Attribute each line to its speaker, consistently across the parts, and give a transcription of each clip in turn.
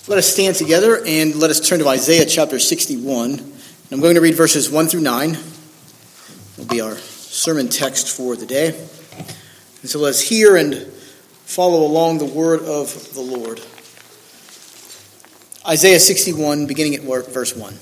Speaker 1: Let us stand together and let us turn to Isaiah chapter 61. I'm going to read verses 1 through 9. It will be our sermon text for the day. And so let us hear and follow along the word of the Lord. Isaiah 61, beginning at verse 1.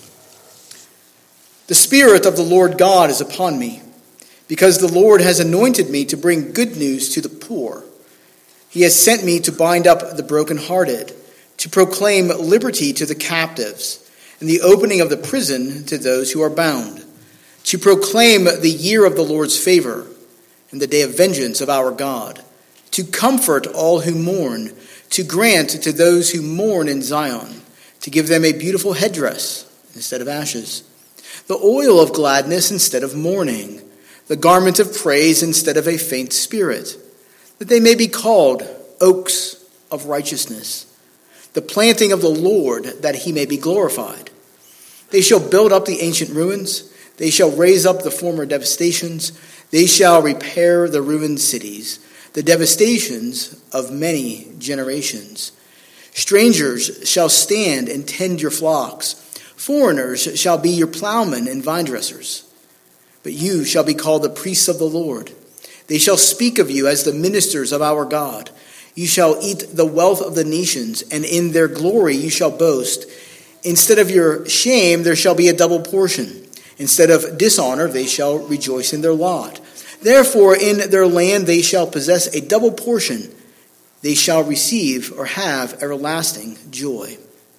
Speaker 1: The Spirit of the Lord God is upon me, because the Lord has anointed me to bring good news to the poor. He has sent me to bind up the brokenhearted, to proclaim liberty to the captives, and the opening of the prison to those who are bound, to proclaim the year of the Lord's favor and the day of vengeance of our God, to comfort all who mourn, to grant to those who mourn in Zion, to give them a beautiful headdress instead of ashes, the oil of gladness instead of mourning, the garment of praise instead of a faint spirit, that they may be called oaks of righteousness, the planting of the Lord, that he may be glorified. They shall build up the ancient ruins. They shall raise up the former devastations. They shall repair the ruined cities, the devastations of many generations. Strangers shall stand and tend your flocks. Foreigners shall be your plowmen and vine dressers. But you shall be called the priests of the Lord. They shall speak of you as the ministers of our God. You shall eat the wealth of the nations, and in their glory you shall boast. Instead of your shame, there shall be a double portion. Instead of dishonor, they shall rejoice in their lot. Therefore, in their land they shall possess a double portion. They shall receive or have everlasting joy.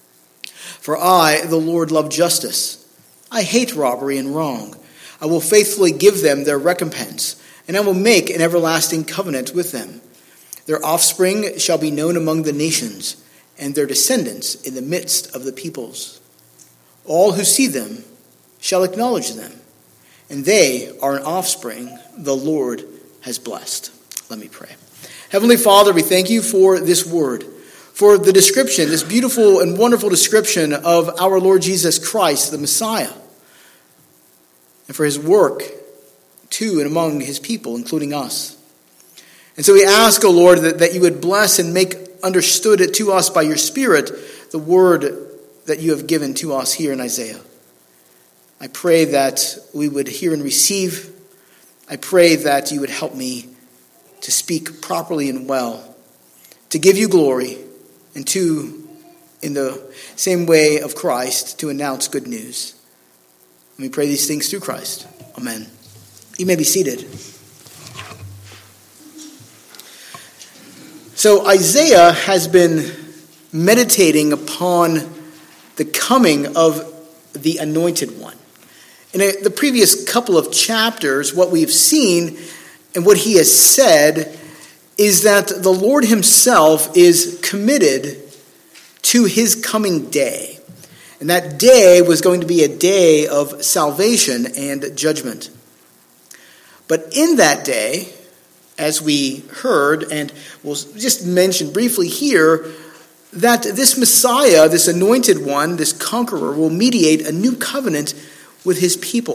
Speaker 1: For I, the Lord, love justice. I hate robbery and wrong. I will faithfully give them their recompense, and I will make an everlasting covenant with them. Their offspring shall be known among the nations, and their descendants in the midst of the peoples. All who see them shall acknowledge them, and they are an offspring the Lord has blessed. Let me pray. Heavenly Father, we thank you for this word, for the description, this beautiful and wonderful description of our Lord Jesus Christ, the Messiah, and for his work to and among his people, including us. And so we ask, O Lord, that you would bless and make understood it to us by your Spirit, the word that you have given to us here in Isaiah. I pray that we would hear and receive. I pray that you would help me to speak properly and well, to give you glory, and to, in the same way of Christ, to announce good news. And we pray these things through Christ. Amen. You may be seated. So Isaiah has been meditating upon the coming of the Anointed One. In the previous couple of chapters, what we've seen and what he has said is that the Lord himself is committed to his coming day. And that day was going to be a day of salvation and judgment. But in that day, as we heard, and we'll just mention briefly here, that this Messiah, this anointed one, this conqueror, will mediate a new covenant with his people.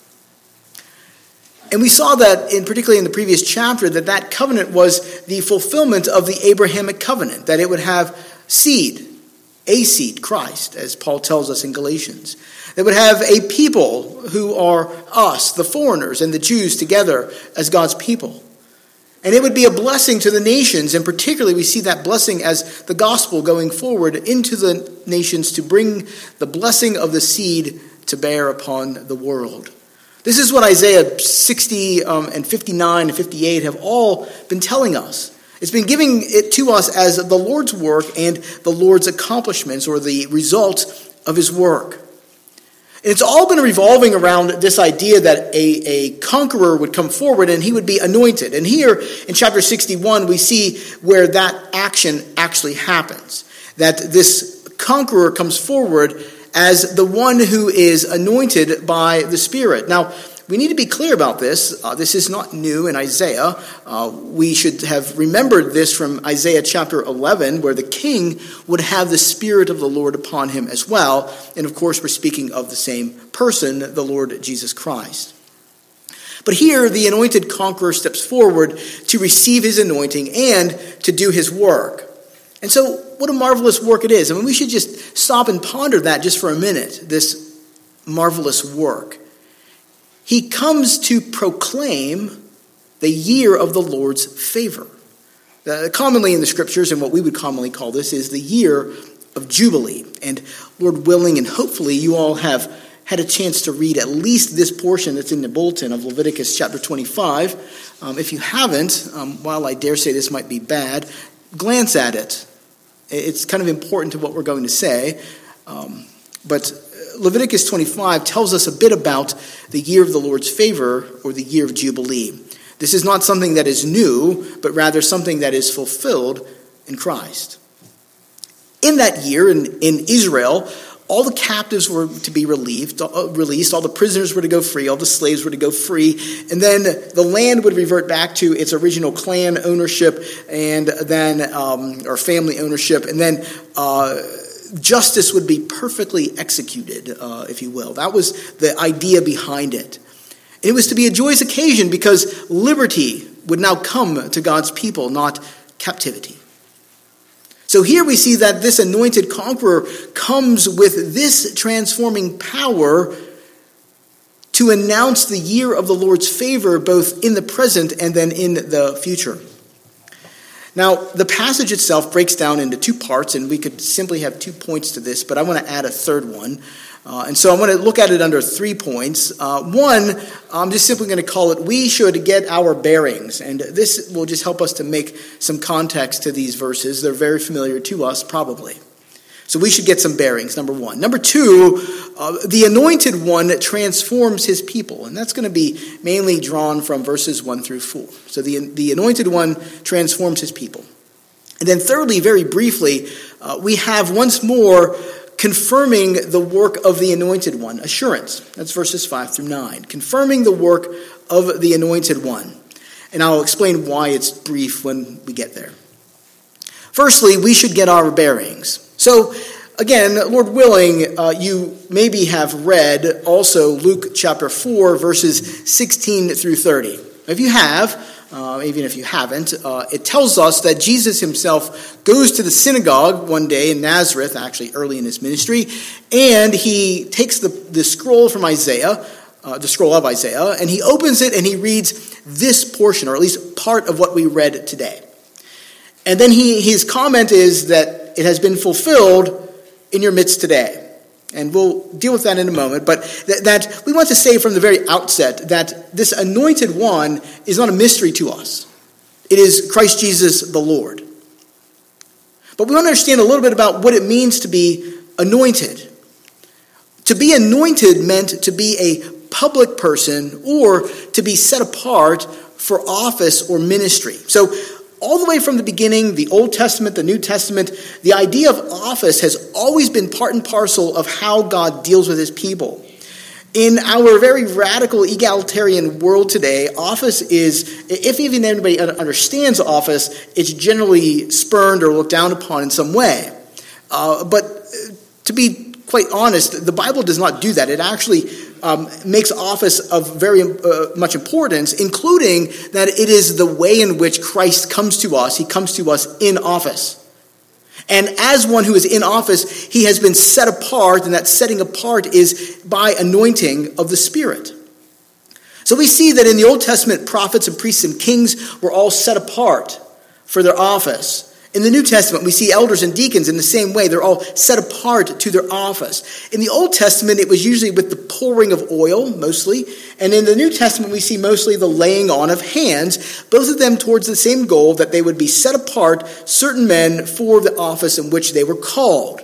Speaker 1: And we saw that, particularly in the previous chapter, that covenant was the fulfillment of the Abrahamic covenant, that it would have seed, a seed, Christ, as Paul tells us in Galatians. It would have a people who are us, the foreigners, and the Jews together as God's people. And it would be a blessing to the nations, and particularly we see that blessing as the gospel going forward into the nations to bring the blessing of the seed to bear upon the world. This is what Isaiah 60 and 59 and 58 have all been telling us. It's been giving it to us as the Lord's work and the Lord's accomplishments, or the results of his work. And it's all been revolving around this idea that a conqueror would come forward and he would be anointed. And here in chapter 61, we see where that action actually happens. That this conqueror comes forward as the one who is anointed by the Spirit. Now, we need to be clear about this. This is not new in Isaiah. We should have remembered this from Isaiah chapter 11, where the king would have the Spirit of the Lord upon him as well. And of course, we're speaking of the same person, the Lord Jesus Christ. But here, the anointed conqueror steps forward to receive his anointing and to do his work. And so what a marvelous work it is. I mean, we should just stop and ponder that just for a minute, this marvelous work. He comes to proclaim the year of the Lord's favor. Commonly in the scriptures, and what we would commonly call this, is the year of Jubilee. And Lord willing, and hopefully you all have had a chance to read at least this portion that's in the bulletin of Leviticus chapter 25. If you haven't, while I dare say this might be bad, glance at it. It's kind of important to what we're going to say. But Leviticus 25 tells us a bit about the year of the Lord's favor, or the year of Jubilee. This is not something that is new, but rather something that is fulfilled in Christ. In that year, in Israel, all the captives were to be released, all the prisoners were to go free, all the slaves were to go free, and then the land would revert back to its original clan ownership, and then or family ownership, and then justice would be perfectly executed, if you will. That was the idea behind it. It was to be a joyous occasion because liberty would now come to God's people, not captivity. So here we see that this anointed conqueror comes with this transforming power to announce the year of the Lord's favor, both in the present and then in the future. Now, the passage itself breaks down into two parts, and we could simply have 2 points to this, but I want to add a third one. And so I'm going to look at it under 3 points. One, I'm just simply going to call it, we should get our bearings. And this will just help us to make some context to these verses. They're very familiar to us, probably. So we should get some bearings, number one. Number two, the anointed one transforms his people. And that's going to be mainly drawn from verses 1 through 4. So the anointed one transforms his people. And then thirdly, very briefly, we have once more confirming the work of the anointed one, assurance. That's verses 5 through 9. Confirming the work of the anointed one. And I'll explain why it's brief when we get there. Firstly, we should get our bearings. So, again, Lord willing, you maybe have read also Luke chapter 4, verses 16 through 30. If you have, even if you haven't, it tells us that Jesus himself goes to the synagogue one day in Nazareth, actually early in his ministry, and he takes the scroll from Isaiah, the scroll of Isaiah, and he opens it and he reads this portion, or at least part of what we read today. And then his comment is that it has been fulfilled in your midst today. And we'll deal with that in a moment. But that we want to say from the very outset that this anointed one is not a mystery to us. It is Christ Jesus the Lord. But we want to understand a little bit about what it means to be anointed. To be anointed meant to be a public person or to be set apart for office or ministry. So all the way from the beginning, the Old Testament, the New Testament, the idea of office has always been part and parcel of how God deals with his people. In our very radical egalitarian world today, office is, if even anybody understands office, it's generally spurned or looked down upon in some way. But to be quite honest, the Bible does not do that. It actually makes office of very much importance, including that it is the way in which Christ comes to us. He comes to us in office. And as one who is in office, he has been set apart, and that setting apart is by anointing of the Spirit. So we see that in the Old Testament, prophets and priests and kings were all set apart for their office. In the New Testament, we see elders and deacons in the same way. They're all set apart to their office. In the Old Testament, it was usually with the pouring of oil, mostly. And in the New Testament, we see mostly the laying on of hands, both of them towards the same goal, that they would be set apart, certain men, for the office in which they were called.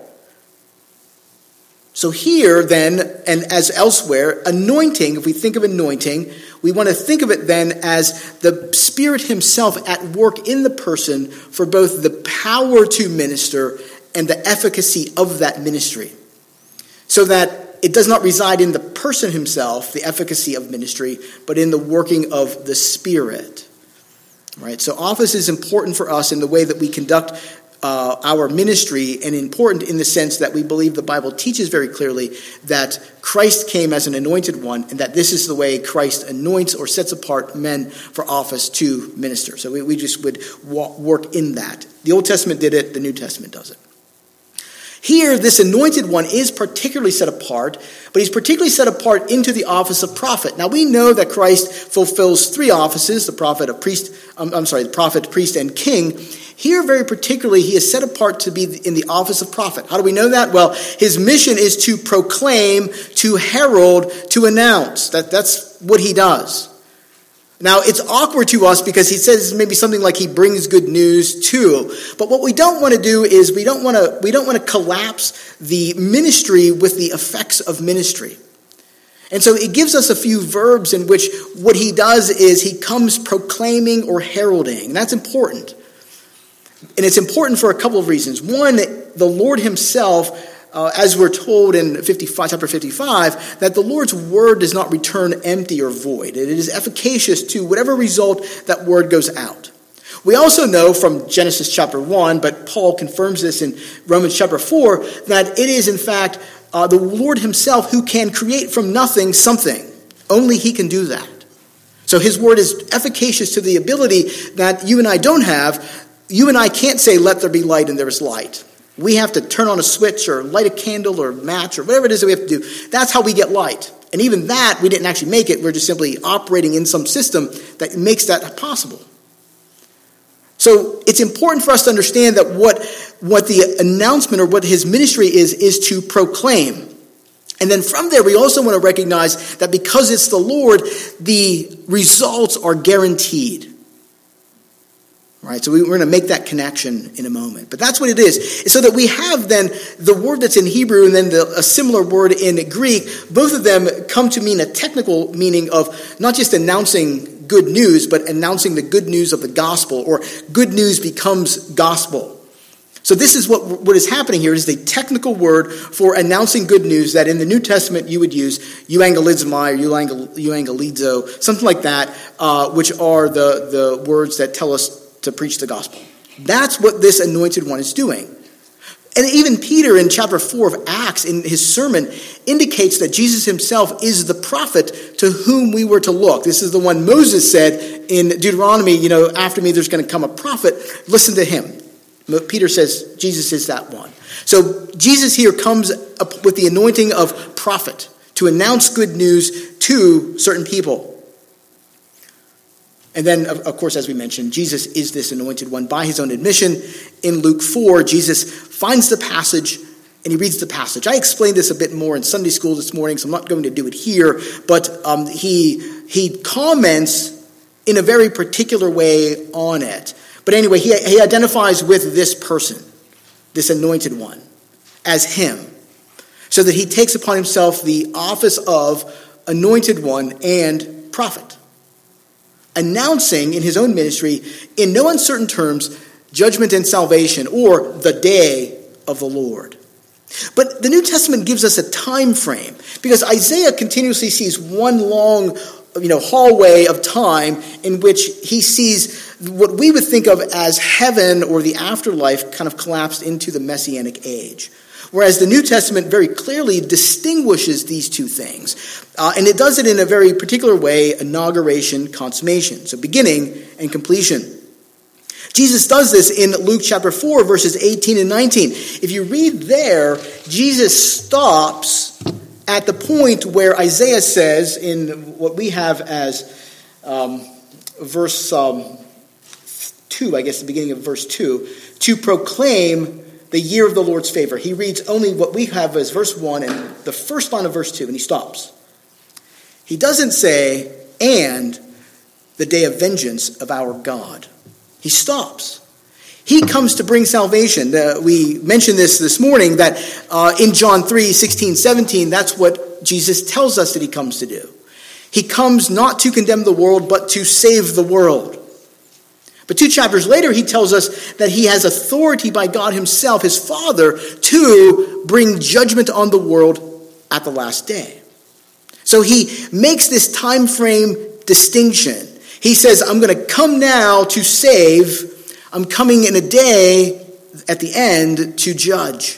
Speaker 1: So here, then, and as elsewhere, anointing, if we think of anointing, we want to think of it then as the Spirit himself at work in the person for both the power to minister and the efficacy of that ministry. So that it does not reside in the person himself, the efficacy of ministry, but in the working of the Spirit. Right? So office is important for us in the way that we conduct our ministry, and important in the sense that we believe the Bible teaches very clearly that Christ came as an anointed one, and that this is the way Christ anoints or sets apart men for office to minister. So we just would work in that. The Old Testament did it, the New Testament does it. Here, this anointed one is particularly set apart, but he's particularly set apart into the office of prophet. Now, we know that Christ fulfills three offices, the prophet, priest, and king. Here, very particularly, he is set apart to be in the office of prophet. How do we know that? Well, his mission is to proclaim, to herald, to announce. That's what he does. Now, it's awkward to us because he says maybe something like he brings good news too. But what we don't want to do is we don't want to collapse the ministry with the effects of ministry. And so it gives us a few verbs in which what he does is he comes proclaiming or heralding. And that's important. And it's important for a couple of reasons. One, the Lord himself, as we're told in chapter 55, that the Lord's word does not return empty or void. It is efficacious to whatever result that word goes out. We also know from Genesis chapter 1, but Paul confirms this in Romans chapter 4, that it is in fact the Lord himself who can create from nothing something. Only he can do that. So his word is efficacious to the ability that you and I don't have. You and I can't say, let there be light, and there is light. We have to turn on a switch or light a candle or match or whatever it is that we have to do. That's how we get light. And even that, we didn't actually make it. We're just simply operating in some system that makes that possible. So it's important for us to understand that what the announcement or what his ministry is to proclaim. And then from there, we also want to recognize that because it's the Lord, the results are guaranteed. Right, so we're going to make that connection in a moment. But that's what it is. So that we have then the word that's in Hebrew and then a similar word in Greek. Both of them come to mean a technical meaning of not just announcing good news, but announcing the good news of the gospel, or good news becomes gospel. So this is what is happening here is the technical word for announcing good news that in the New Testament you would use euangelizomai or euangelizo, something like that, which are the words that tell us to preach the gospel. That's what this anointed one is doing. And even Peter in chapter 4 of Acts in his sermon indicates that Jesus himself is the prophet to whom we were to look. This is the one Moses said in Deuteronomy, after me there's going to come a prophet, listen to him. Peter says Jesus is that one. So Jesus here comes up with the anointing of prophet to announce good news to certain people. And then, of course, as we mentioned, Jesus is this anointed one by his own admission. In Luke 4, Jesus finds the passage and he reads the passage. I explained this a bit more in Sunday school this morning, so I'm not going to do it here. But he comments in a very particular way on it. But anyway, he identifies with this person, this anointed one, as him. So that he takes upon himself the office of anointed one and prophet, announcing in his own ministry, in no uncertain terms, judgment and salvation, or the day of the Lord. But the New Testament gives us a time frame, because Isaiah continuously sees one long hallway of time in which he sees what we would think of as heaven or the afterlife kind of collapsed into the Messianic age. Whereas the New Testament very clearly distinguishes these two things. And it does it in a very particular way, inauguration, consummation. So beginning and completion. Jesus does this in Luke chapter 4, verses 18 and 19. If you read there, Jesus stops at the point where Isaiah says, in what we have as verse 2, I guess the beginning of verse 2, to proclaim the year of the Lord's favor. He reads only what we have as verse 1 and the first line of verse 2, and he stops. He doesn't say, and the day of vengeance of our God. He stops. He comes to bring salvation. We mentioned this morning, that in John 3, 16, 17, that's what Jesus tells us that he comes to do. He comes not to condemn the world, but to save the world. But 2 chapters later, he tells us that he has authority by God himself, his Father, to bring judgment on the world at the last day. So he makes this time frame distinction. He says, I'm going to come now to save. I'm coming in a day at the end to judge.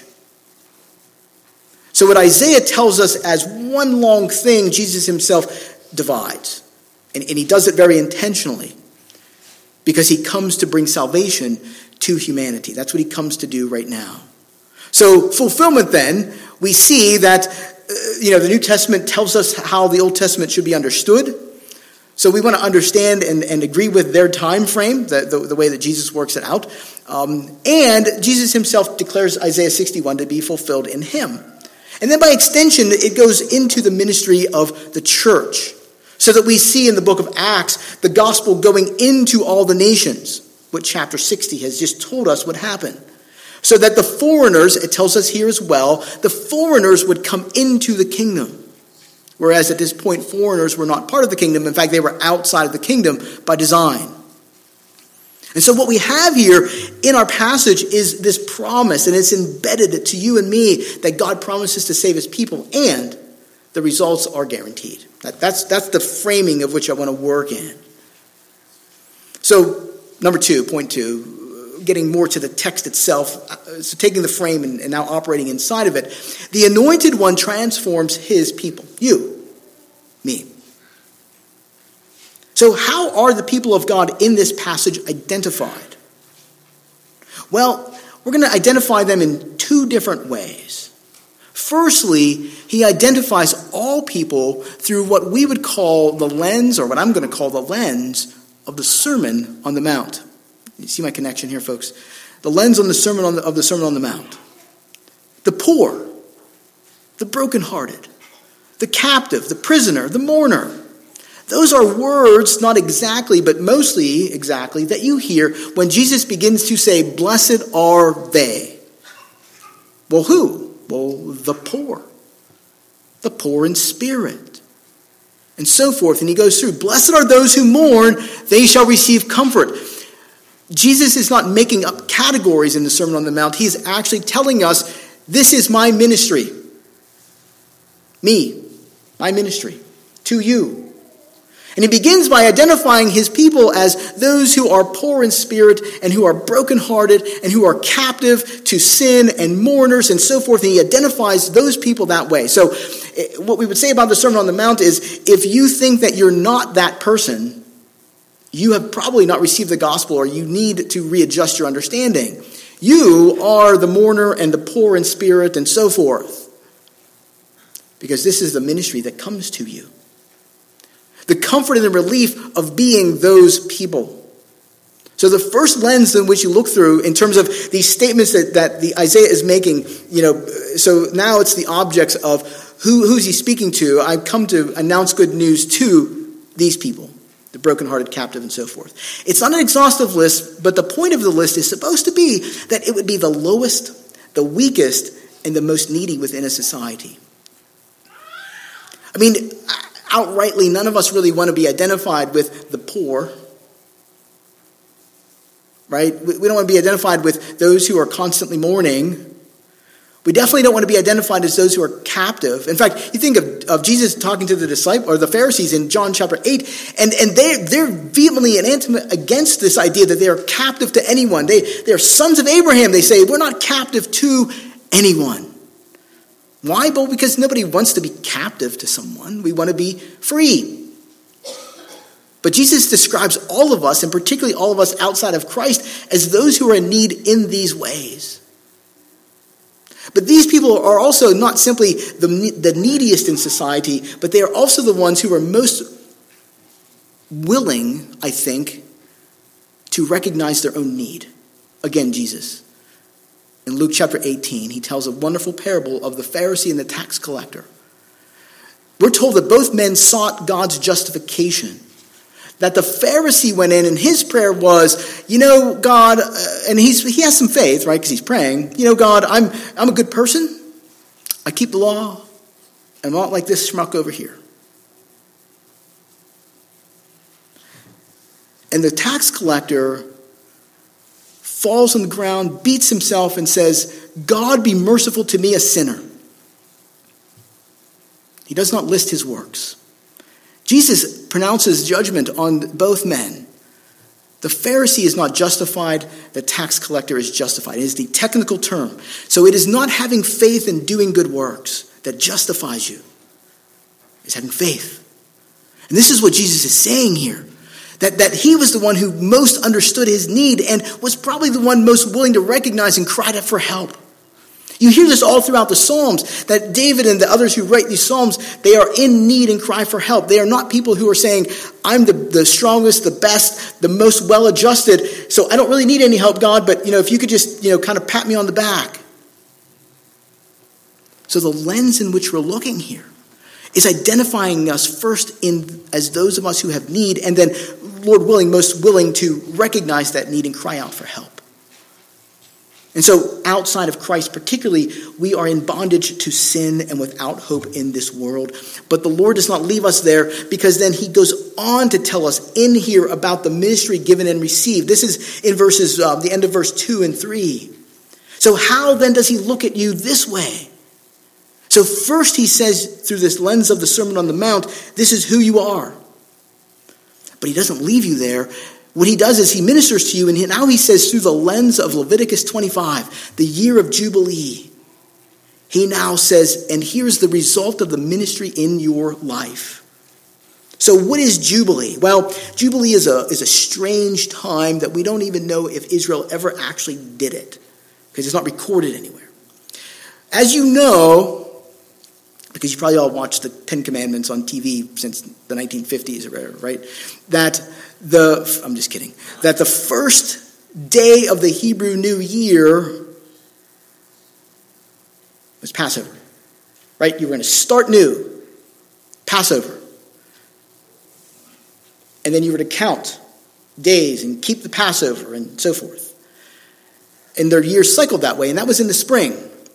Speaker 1: So what Isaiah tells us as one long thing, Jesus himself divides. And he does it very intentionally, because he comes to bring salvation to humanity. That's what he comes to do right now. So fulfillment then, we see that the New Testament tells us how the Old Testament should be understood. So we want to understand and agree with their time frame, the way that Jesus works it out. And Jesus himself declares Isaiah 61 to be fulfilled in him. And then by extension, it goes into the ministry of the church. So that we see in the book of Acts, the gospel going into all the nations, what chapter 60 has just told us would happen. So that the foreigners, it tells us here as well, the foreigners would come into the kingdom. Whereas at this point, foreigners were not part of the kingdom. In fact, they were outside of the kingdom by design. And so what we have here in our passage is this promise, and it's embedded to you and me that God promises to save his people, and the results are guaranteed. That's the framing of which I want to work in. So, point two, getting more to the text itself, so taking the frame and now operating inside of it. The anointed one transforms his people, you, me. So how are the people of God in this passage identified? Well, we're going to identify them in two different ways. Firstly, he identifies all people through what we would call the lens, or what I'm going to call the lens, of the Sermon on the Mount. You see my connection here, folks? The lens on the Sermon on the Mount. The poor, the brokenhearted, the captive, the prisoner, the mourner. Those are words, not exactly, but mostly exactly, that you hear when Jesus begins to say, "Blessed are they." Well, who? Well, the poor in spirit, and so forth. And he goes through, "Blessed are those who mourn, they shall receive comfort." Jesus is not making up categories in the Sermon on the Mount. He's actually telling us, this is my ministry. Me, my ministry, to you. And he begins by identifying his people as those who are poor in spirit and who are brokenhearted and who are captive to sin and mourners and so forth. And he identifies those people that way. So what we would say about the Sermon on the Mount is, if you think that you're not that person, you have probably not received the gospel, or you need to readjust your understanding. You are the mourner and the poor in spirit and so forth. Because this is the ministry that comes to you. The comfort and the relief of being those people. So the first lens in which you look through in terms of these statements that the Isaiah is making, so now it's the objects of who's he speaking to. I've come to announce good news to these people, the brokenhearted, captive, and so forth. It's not an exhaustive list, but the point of the list is supposed to be that it would be the lowest, the weakest, and the most needy within a society. I mean, outrightly, none of us really want to be identified with the poor, right? We don't want to be identified with those who are constantly mourning. We definitely don't want to be identified as those who are captive. In fact, you think of Jesus talking to the disciples or the Pharisees in John chapter 8, and they're vehemently and intimate against this idea that they are captive to anyone. They're sons of Abraham. They say, we're not captive to anyone. Why? Well, because nobody wants to be captive to someone. We want to be free. But Jesus describes all of us, and particularly all of us outside of Christ, as those who are in need in these ways. But these people are also not simply the neediest in society, but they are also the ones who are most willing, I think, to recognize their own need. Again, Jesus. In Luke chapter 18, he tells a wonderful parable of the Pharisee and the tax collector. We're told that both men sought God's justification. That the Pharisee went in and his prayer was, God, and he has some faith, right, because he's praying. God, I'm a good person. I keep the law. And I'm not like this schmuck over here. And the tax collector falls on the ground, beats himself, and says, God, be merciful to me, a sinner. He does not list his works. Jesus pronounces judgment on both men. The Pharisee is not justified, the tax collector is justified. It is the technical term. So it is not having faith in doing good works that justifies you. It's having faith. And this is what Jesus is saying here. That he was the one who most understood his need and was probably the one most willing to recognize and cry out for help. You hear this all throughout the Psalms, that David and the others who write these Psalms, they are in need and cry for help. They are not people who are saying, I'm the strongest, the best, the most well-adjusted, so I don't really need any help, God, but if you could just kind of pat me on the back. So the lens in which we're looking here is identifying us first as those of us who have need, and then, Lord willing, most willing to recognize that need and cry out for help. And so outside of Christ particularly, we are in bondage to sin and without hope in this world. But the Lord does not leave us there, because then he goes on to tell us in here about the ministry given and received. This is in the end of verse 2 and 3. So how then does he look at you this way? So first he says, through this lens of the Sermon on the Mount, this is who you are. But he doesn't leave you there. What he does is he ministers to you, and now he says through the lens of Leviticus 25, the year of Jubilee, he now says, and here's the result of the ministry in your life. So what is Jubilee? Well, Jubilee is a strange time that we don't even know if Israel ever actually did it, because it's not recorded anywhere. As you know, because you probably all watched the Ten Commandments on TV since the 1950s or whatever, right? I'm just kidding. That the first day of the Hebrew New Year was Passover, right? You were going to start new, Passover. And then you were to count days and keep the Passover and so forth. And their years cycled that way, and that was in the spring.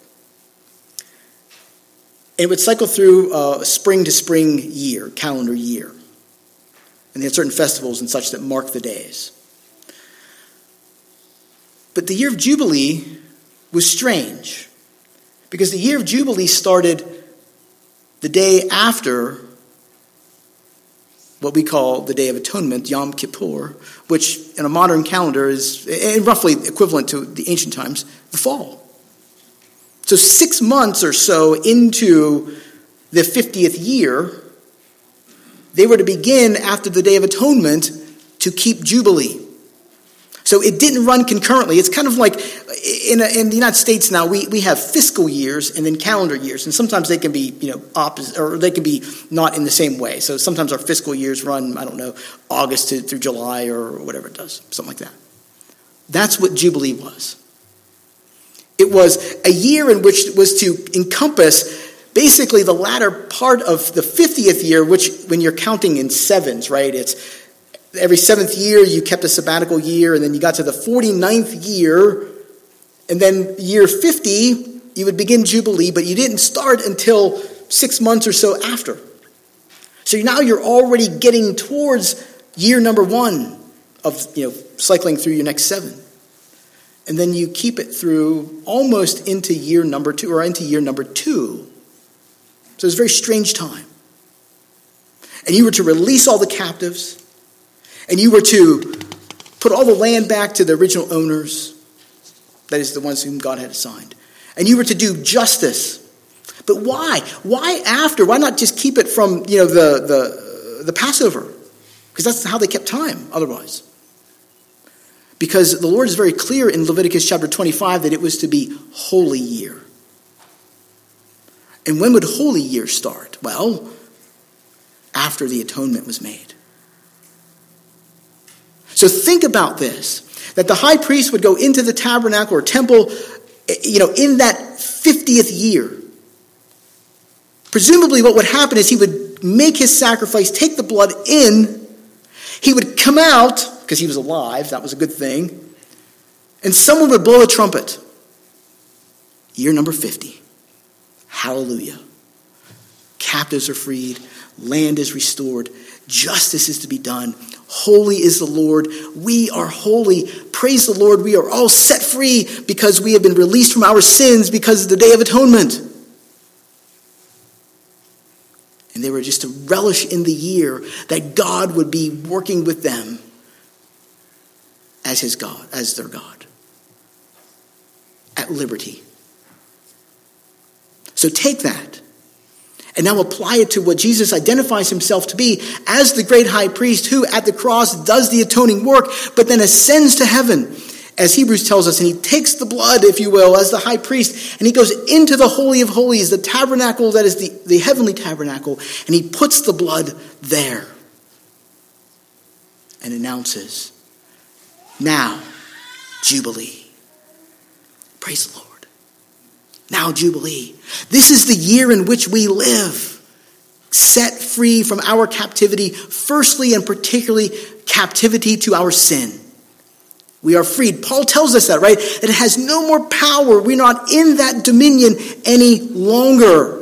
Speaker 1: And it would cycle through a spring to spring year, calendar year. And they had certain festivals and such that mark the days. But the year of Jubilee was strange, because the year of Jubilee started the day after what we call the Day of Atonement, Yom Kippur, which in a modern calendar is roughly equivalent to the ancient times, the fall. So 6 months or so into the 50th year, they were to begin after the Day of Atonement to keep Jubilee. So it didn't run concurrently. It's kind of like in the United States now, we have fiscal years and then calendar years. And sometimes they can be, opposite, or they can be not in the same way. So sometimes our fiscal years run, August through July or whatever it does, something like that. That's what Jubilee was. It was a year in which it was to encompass basically the latter part of the 50th year, which when you're counting in sevens, right? It's every 7th year you kept a sabbatical year, and then you got to the 49th year, and then year 50, you would begin Jubilee, but you didn't start until 6 months or so after. So now you're already getting towards year number 1 of, cycling through your next 7. And then you keep it through almost into year number 2, or into year number 2. So it's a very strange time. And you were to release all the captives. And you were to put all the land back to the original owners. That is the ones whom God had assigned. And you were to do justice. But why? Why after? Why not just keep it from, the Passover? Because that's how they kept time otherwise. Because the Lord is very clear in Leviticus chapter 25 that it was to be holy year. And when would holy year start? Well, after the atonement was made. So think about this, that the high priest would go into the tabernacle or temple, in that 50th year. Presumably what would happen is he would make his sacrifice, take the blood in, he would come out, because he was alive, that was a good thing, and someone would blow a trumpet. Year number 50. Hallelujah. Captives are freed. Land is restored. Justice is to be done. Holy is the Lord. We are holy. Praise the Lord. We are all set free because we have been released from our sins because of the Day of Atonement. And they were just to relish in the year that God would be working with them as his God, as their God. At liberty. So take that and now apply it to what Jesus identifies himself to be as the great high priest who at the cross does the atoning work, but then ascends to heaven as Hebrews tells us, and he takes the blood, if you will, as the high priest, and he goes into the Holy of Holies, the tabernacle that is the heavenly tabernacle, and he puts the blood there and announces, now, Jubilee. Praise the Lord. Now, Jubilee. This is the year in which we live, set free from our captivity, firstly and particularly captivity to our sin. We are freed. Paul tells us that, right? That it has no more power. We're not in that dominion any longer.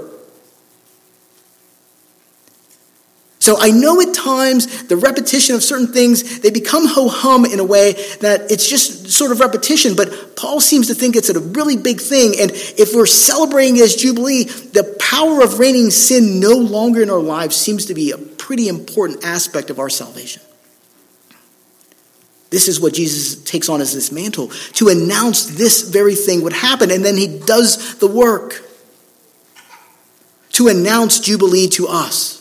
Speaker 1: So I know at times the repetition of certain things, they become ho-hum in a way that it's just sort of repetition, but Paul seems to think it's a really big thing. And if we're celebrating as Jubilee, the power of reigning sin no longer in our lives seems to be a pretty important aspect of our salvation. This is what Jesus takes on as this mantle, to announce this very thing would happen, and then he does the work to announce Jubilee to us.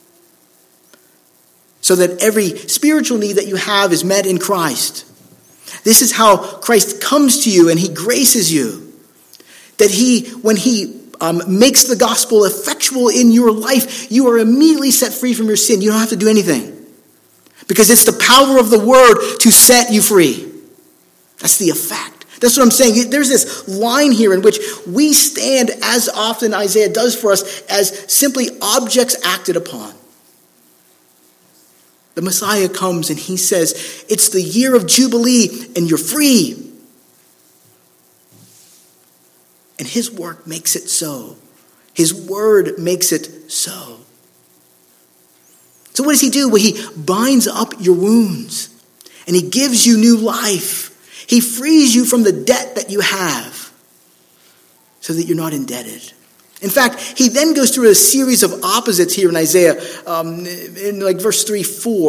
Speaker 1: So that every spiritual need that you have is met in Christ. This is how Christ comes to you and he graces you. That when he makes the gospel effectual in your life, you are immediately set free from your sin. You don't have to do anything. Because it's the power of the word to set you free. That's the effect. That's what I'm saying. There's this line here in which we stand, as often Isaiah does for us, as simply objects acted upon. The Messiah comes and he says, it's the year of Jubilee and you're free. And his work makes it so. His word makes it so. So what does he do? Well, he binds up your wounds and he gives you new life. He frees you from the debt that you have so that you're not indebted. In fact, he then goes through a series of opposites here in Isaiah, in like verse 3,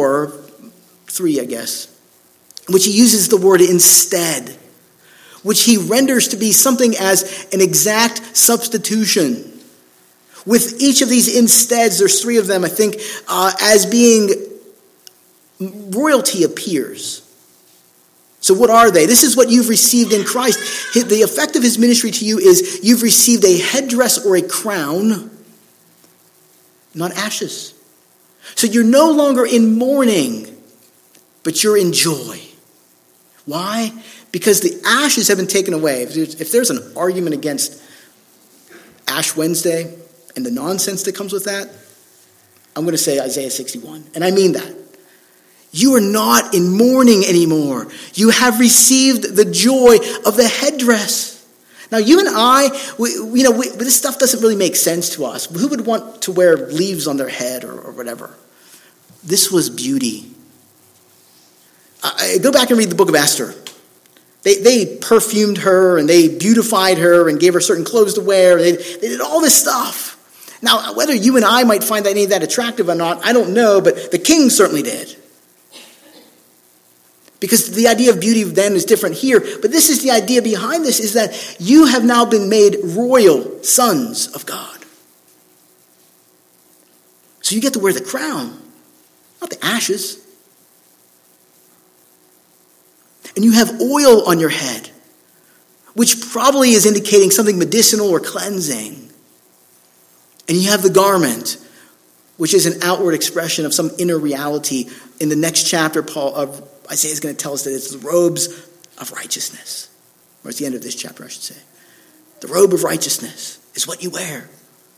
Speaker 1: I guess, which he uses the word instead, which he renders to be something as an exact substitution. With each of these insteads, there's 3 of them, I think, as being royalty appears. So what are they? This is what you've received in Christ. The effect of his ministry to you is you've received a headdress or a crown, not ashes. So you're no longer in mourning, but you're in joy. Why? Because the ashes have been taken away. If there's an argument against Ash Wednesday and the nonsense that comes with that, I'm going to say Isaiah 61. And I mean that. You are not in mourning anymore. You have received the joy of the headdress. Now, you and I, this stuff doesn't really make sense to us. Who would want to wear leaves on their head or whatever? This was beauty. Go back and read the book of Esther. They perfumed her and they beautified her and gave her certain clothes to wear. They did all this stuff. Now, whether you and I might find any of that attractive or not, I don't know, but the king certainly did. Because the idea of beauty then is different here. But this is the idea behind this, is that you have now been made royal sons of God. So you get to wear the crown, not the ashes. And you have oil on your head, which probably is indicating something medicinal or cleansing. And you have the garment, which is an outward expression of some inner reality. In the next chapter, Isaiah is going to tell us that it's the robes of righteousness. Or it's the end of this chapter, I should say. The robe of righteousness is what you wear.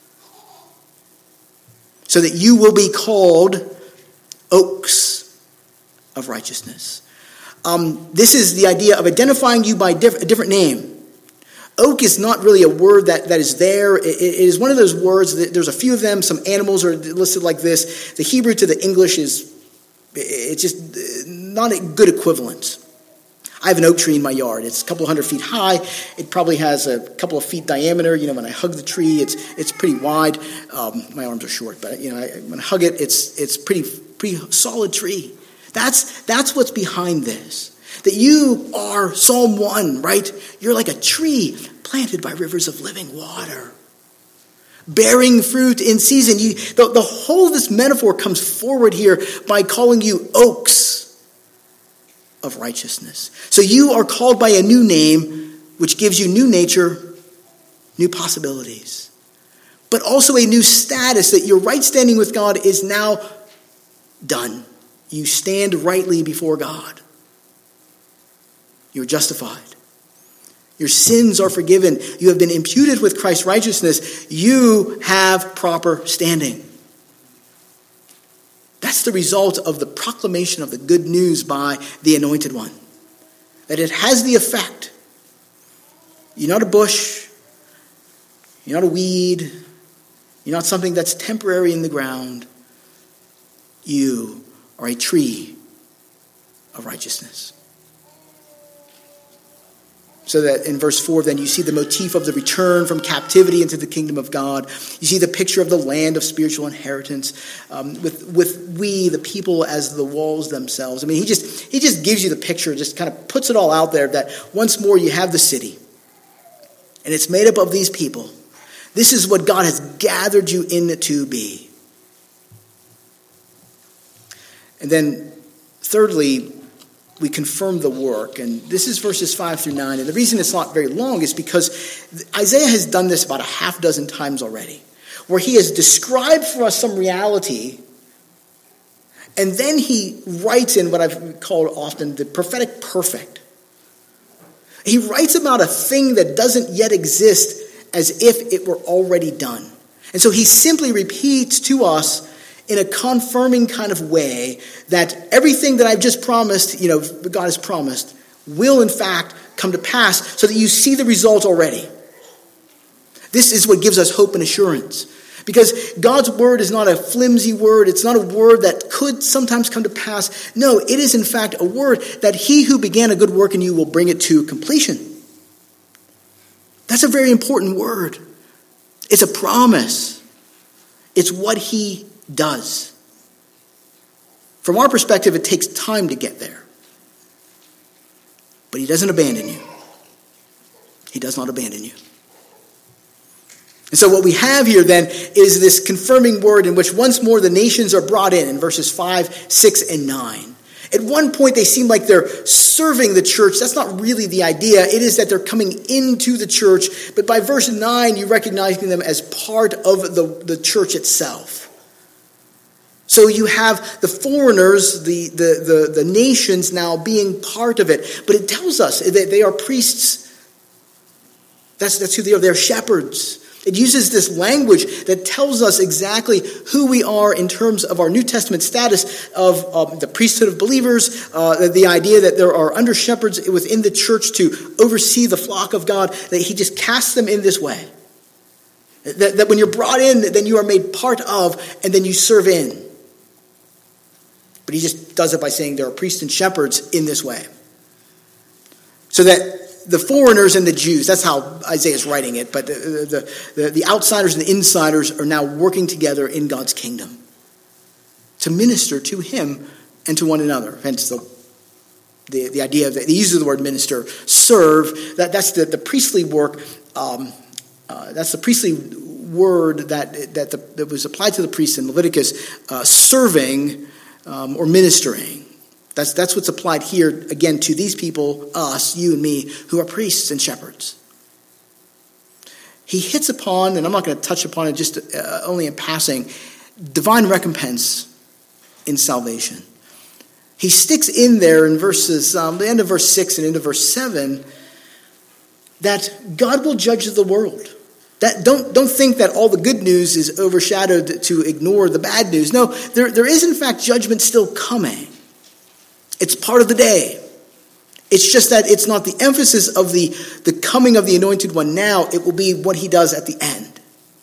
Speaker 1: So that you will be called oaks of righteousness. This is the idea of identifying you by a different name. Oak is not really a word that is there. It is one of those words that there's a few of them. Some animals are listed like this. The Hebrew to the English it's just not a good equivalent. I have an oak tree in my yard. It's a couple 100 feet high. It probably has a couple of feet diameter. When I hug the tree, it's pretty wide. My arms are short, but when I hug it, it's pretty solid tree. That's what's behind this. That you are Psalm 1, right? You're like a tree planted by rivers of living water, bearing fruit in season. The whole of this metaphor comes forward here by calling you oaks. of righteousness. So you are called by a new name, which gives you new nature, new possibilities, but also a new status that your right standing with God is now done. You stand rightly before God. You're justified. Your sins are forgiven. You have been imputed with Christ's righteousness. You have proper standing. That's the result of the proclamation of the good news by the Anointed One. That it has the effect. You're not a bush. You're not a weed. You're not something that's temporary in the ground. You are a tree of righteousness. So that in verse 4, then you see the motif of the return from captivity into the kingdom of God. You see the picture of the land of spiritual inheritance, with we, the people, as the walls themselves. I mean, he just gives you the picture, just kind of puts it all out there that once more you have the city. And it's made up of these people. This is what God has gathered you in to be. And then, thirdly, we confirm the work. And this is verses 5 through 9. And the reason it's not very long is because Isaiah has done this about a half dozen times already, where he has described for us some reality, and then he writes in what I've called often the prophetic perfect. He writes about a thing that doesn't yet exist as if it were already done. And so he simply repeats to us in a confirming kind of way that everything that I've just promised, God has promised, will in fact come to pass, so that you see the result already. This is what gives us hope and assurance. Because God's word is not a flimsy word. It's not a word that could sometimes come to pass. No, it is in fact a word that he who began a good work in you will bring it to completion. That's a very important word. It's a promise. It's what he does. From our perspective, it takes time to get there. But he doesn't abandon you. He does not abandon you. And so what we have here then is this confirming word in which once more the nations are brought in verses 5, 6, and 9. At one point they seem like they're serving the church. That's not really the idea. It is that they're coming into the church. But by verse 9, you're recognizing them as part of the church itself. So you have the foreigners, the nations now being part of it. But it tells us that they are priests. That's who they are. They're shepherds. It uses this language that tells us exactly who we are in terms of our New Testament status of the priesthood of believers, the idea that there are under shepherds within the church to oversee the flock of God, that he just casts them in this way. That when you're brought in, then you are made part of, and then you serve in. But he just does it by saying there are priests and shepherds in this way. So that the foreigners and the Jews, that's how Isaiah is writing it, but the outsiders and the insiders are now working together in God's kingdom to minister to him and to one another. Hence the idea of the use of the word minister, serve, that's the priestly work, that's the priestly word that was applied to the priests in Leviticus, serving or ministering. That's what's applied here, again, to these people, us, you and me, who are priests and shepherds. He hits upon, and I'm not going to touch upon it just only in passing, divine recompense in salvation. He sticks in there in verses, the end of verse 6 and into verse 7, that God will judge the world. That don't think that all the good news is overshadowed to ignore the bad news. No, there is in fact judgment still coming. It's part of the day. It's just that it's not the emphasis of the coming of the Anointed One now. It will be what he does at the end.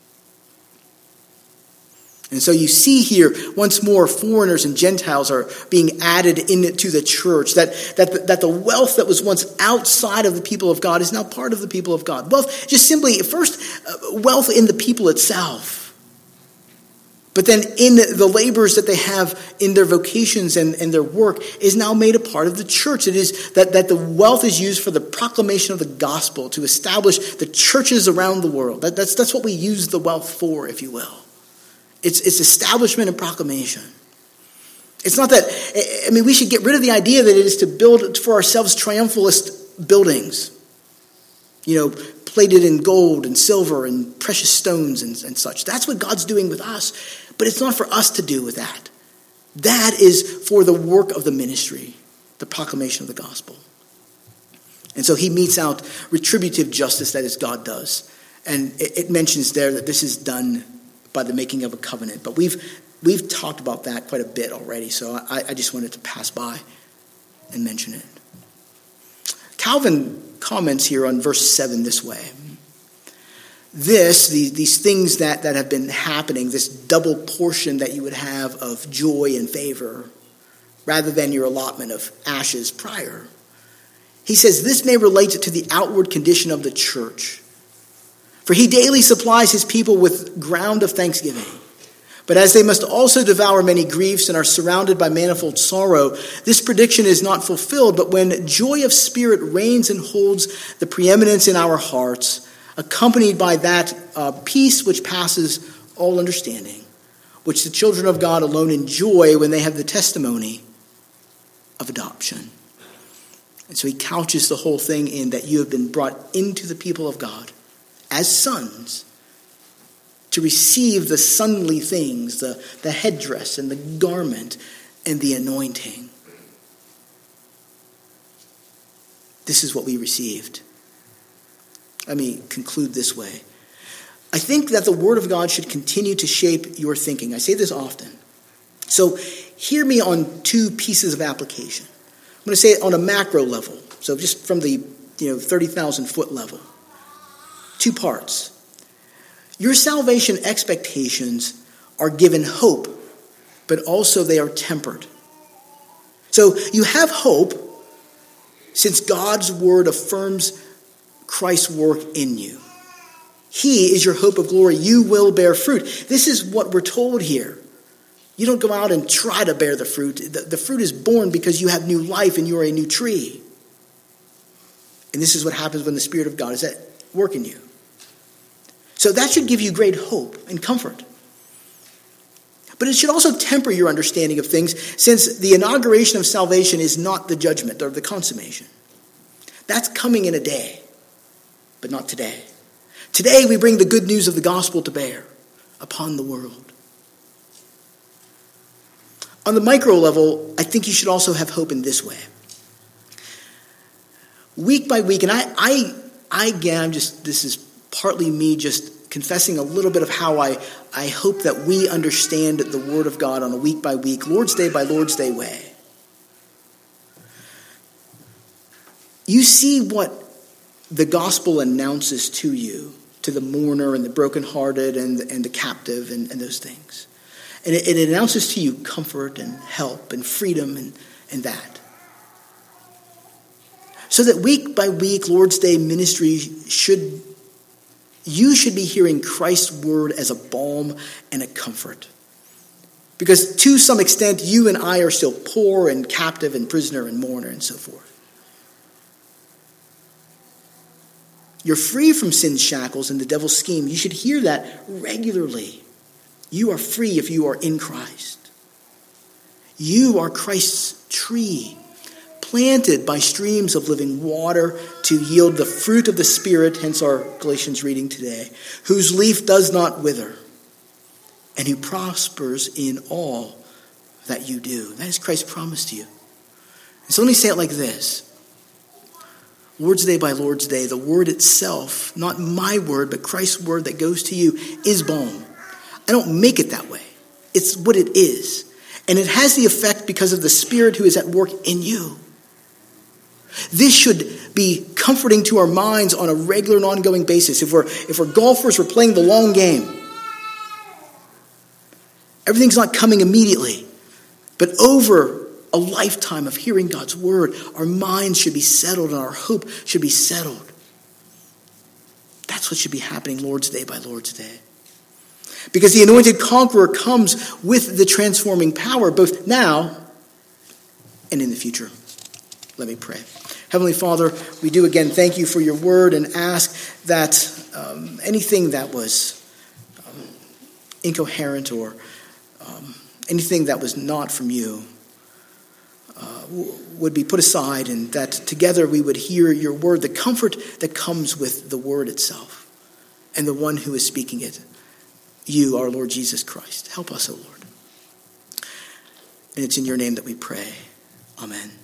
Speaker 1: And so you see here, once more, foreigners and Gentiles are being added into the church. That the wealth that was once outside of the people of God is now part of the people of God. Wealth, just simply, first, wealth in the people itself. But then in the labors that they have in their vocations and their work is now made a part of the church. It is that the wealth is used for the proclamation of the gospel, to establish the churches around the world. That's what we use the wealth for, if you will. It's establishment and proclamation. It's not that, we should get rid of the idea that it is to build for ourselves triumphalist buildings, plated in gold and silver and precious stones and such. That's what God's doing with us. But it's not for us to do with that. That is for the work of the ministry, the proclamation of the gospel. And so he metes out retributive justice, that is, God does. And it mentions there that this is done by the making of a covenant. But we've talked about that quite a bit already, so I just wanted to pass by and mention it. Calvin comments here on verse 7 this way. These things that have been happening, this double portion that you would have of joy and favor, rather than your allotment of ashes prior. He says this may relate to the outward condition of the church. For he daily supplies his people with ground of thanksgiving. But as they must also devour many griefs and are surrounded by manifold sorrow, this prediction is not fulfilled. But when joy of spirit reigns and holds the preeminence in our hearts, accompanied by that peace which passes all understanding, which the children of God alone enjoy when they have the testimony of adoption. And so he couches the whole thing in that you have been brought into the people of God as sons to receive the sonly things, the headdress and the garment and the anointing. This is what we received. Let me conclude this way. I think that the Word of God should continue to shape your thinking. I say this often. So hear me on two pieces of application. I'm going to say it on a macro level. So just from the 30,000 foot level. Two parts. Your salvation expectations are given hope, but also they are tempered. So you have hope since God's word affirms Christ's work in you. He is your hope of glory. You will bear fruit. This is what we're told here. You don't go out and try to bear the fruit. The fruit is born because you have new life and you are a new tree. And this is what happens when the Spirit of God is at work in you. So that should give you great hope and comfort. But it should also temper your understanding of things, since the inauguration of salvation is not the judgment or the consummation. That's coming in a day, but not today. Today we bring the good news of the gospel to bear upon the world. On the micro level, I think you should also have hope in this way. Week by week, and this is partly me just confessing a little bit of how I hope that we understand the Word of God on a week by week, Lord's Day by Lord's Day way. You see what the gospel announces to you, to the mourner and the brokenhearted and the captive and those things. And it announces to you comfort and help and freedom and that. So that week by week, Lord's Day ministry you should be hearing Christ's word as a balm and a comfort. Because to some extent, you and I are still poor and captive and prisoner and mourner and so forth. You're free from sin's shackles and the devil's scheme. You should hear that regularly. You are free if you are in Christ. You are Christ's tree, planted by streams of living water to yield the fruit of the Spirit, hence our Galatians reading today, whose leaf does not wither, and who prospers in all that you do. That is Christ's promise to you. So let me say it like this. Lord's Day by Lord's Day, the word itself, not my word, but Christ's word that goes to you, is balm. I don't make it that way. It's what it is. And it has the effect because of the Spirit who is at work in you. This should be comforting to our minds on a regular and ongoing basis. If we're golfers, we're playing the long game. Everything's not coming immediately. But over a lifetime of hearing God's word, our minds should be settled and our hope should be settled. That's what should be happening Lord's Day by Lord's Day. Because the anointed conqueror comes with the transforming power, both now and in the future. Let me pray. Heavenly Father, we do again thank you for your word and ask that anything that was incoherent or anything that was not from you, would be put aside, and that together we would hear your word, the comfort that comes with the word itself and the one who is speaking it, you, our Lord Jesus Christ. Help us, O Lord. And it's in your name that we pray. Amen.